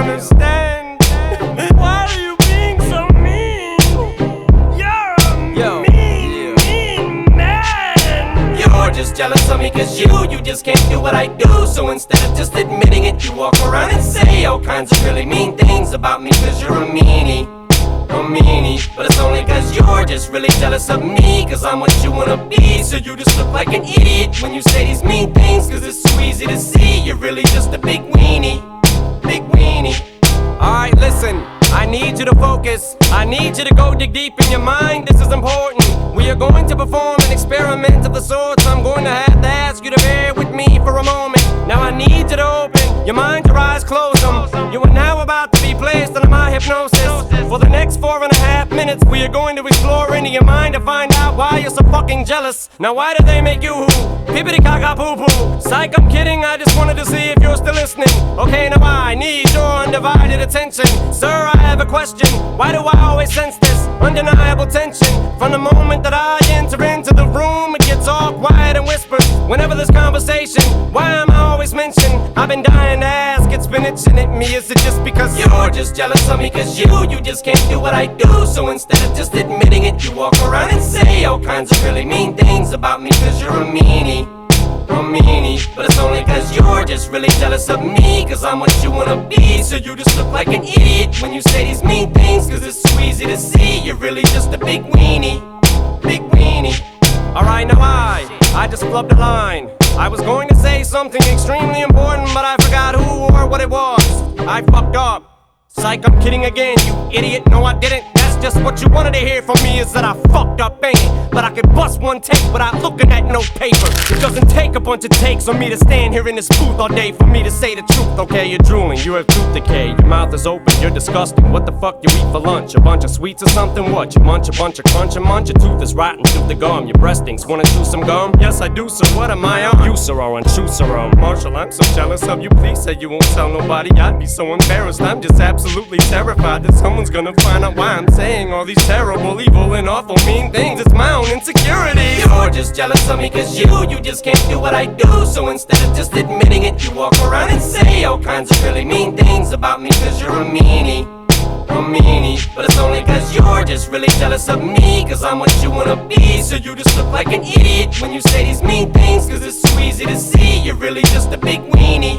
understand. Why are you being so mean? You're a mean man. You're just jealous of me cause you just can't do what I do. So instead of just admitting it, you walk around and say all kinds of really mean things about me cause you're a meanie. But it's only cause you're just really jealous of me, cause I'm what you wanna be. So you just look like an idiot when you say these mean things, cause it's so easy to see you're really just a big weenie. Alright, listen, I need you to focus. I need you to go dig deep in your mind, this is important. We are going to perform an experiment of the sorts. I'm going to have to ask you to bear with me for a moment. Now I need you to open your mind, your eyes, close them. You are now about to be placed under my hypnosis. For the next 4.5 minutes, we are going to explore into your mind to find out why you're so fucking jealous. Now why do they make you who? Pippity caca poo poo. Psych, I'm kidding, I just wanted to see if you're still listening. Okay, now I need your undivided attention. Sir, I have a question. Why do I always sense this undeniable tension? From the moment that I enter into the room, it gets all quiet and whispers. Whenever there's conversation, why am I always mentioned? I've been dying to ask, it's been itching at me. Is it just because you're just jealous of me cause you just can't do what I do? So instead of just admitting it, you walk around and say all kinds of really mean things about me cause you're a meanie. But it's only cause you're just really jealous of me, cause I'm what you wanna be. So you just look like an idiot when you say these mean things, cause it's so easy to see you're really just a big weenie. Alright, now I just flubbed a line. I was going to say something extremely important, but I forgot who or what it was. I fucked up. Psych, I'm kidding again, you idiot. No, I didn't. That's just what you wanted to hear from me, is that I fucked up, ain't it? But I could bust one take without looking at no paper. It doesn't take a bunch of takes on me to stand here in this booth all day for me to say the truth. Okay, you're drooling, you have tooth decay. Your mouth is open, you're disgusting. What the fuck you eat for lunch? A bunch of sweets or something? What? You munch a bunch of crunch and munch? Your tooth is rotten through the gum. Your breast stinks. Wanna chew some gum? Yes, I do, so what am I on? You, sir, are on true, sir, Marshall, I'm so jealous of you. Please say you won't tell nobody. I'd be so embarrassed. I'm just absolutely terrified that someone's gonna find out why I'm saying all these terrible, evil, and awful mean things. It's my own insecurity. You're just jealous of me cause you just can't do what I do. So instead of just admitting it, you walk around and say all kinds of really mean things about me cause you're a meanie. But it's only cause you're just really jealous of me, cause I'm what you wanna be. So you just look like an idiot when you say these mean things, cause it's so easy to see you're really just a big weenie.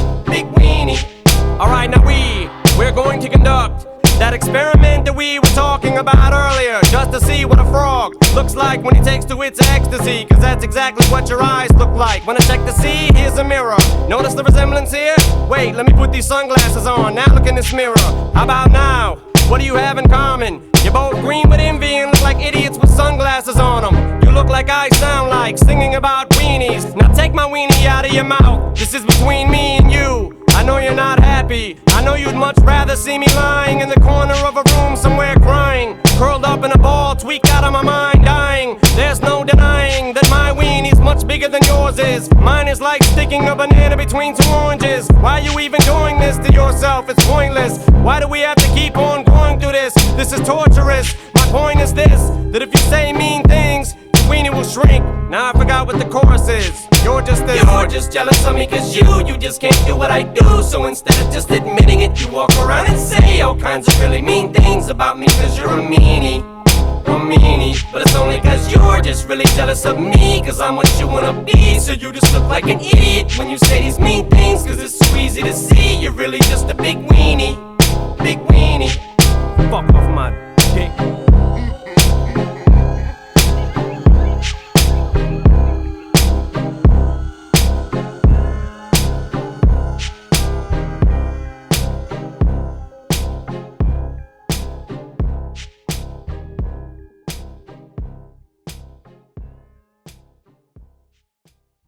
Alright, now we're going to conduct that experiment that we were talking about earlier, just to see what a frog looks like when he takes to its ecstasy, cause that's exactly what your eyes look like. Wanna check to see? Here's a mirror. Notice the resemblance here? Wait, let me put these sunglasses on. Now look in this mirror. How about now? What do you have in common? You're both green with envy and look like idiots with sunglasses on them. You look like I sound like singing about weenies. Now take my weenie out of your mouth. This is between me and you. I know you're not happy. I know you'd much rather see me lying in the corner of a room somewhere crying, curled up in a ball, tweaked out of my mind, dying. There's no denying that my weenie's much bigger than yours is. Mine is like sticking a banana between two oranges. Why are you even doing this to yourself? It's pointless. Why do we have to keep on going through this? This is torturous. My point is this, that if you say mean things, your weenie will shrink. Now I forgot what the chorus is. You're just jealous of me cause you just can't do what I do. So instead of just admitting it, you walk around and say all kinds of really mean things about me cause you're a meanie. But it's only cause you're just really jealous of me, cause I'm what you wanna be. So you just look like an idiot when you say these mean things, cause it's so easy to see you're really just a big weenie. Fuck off my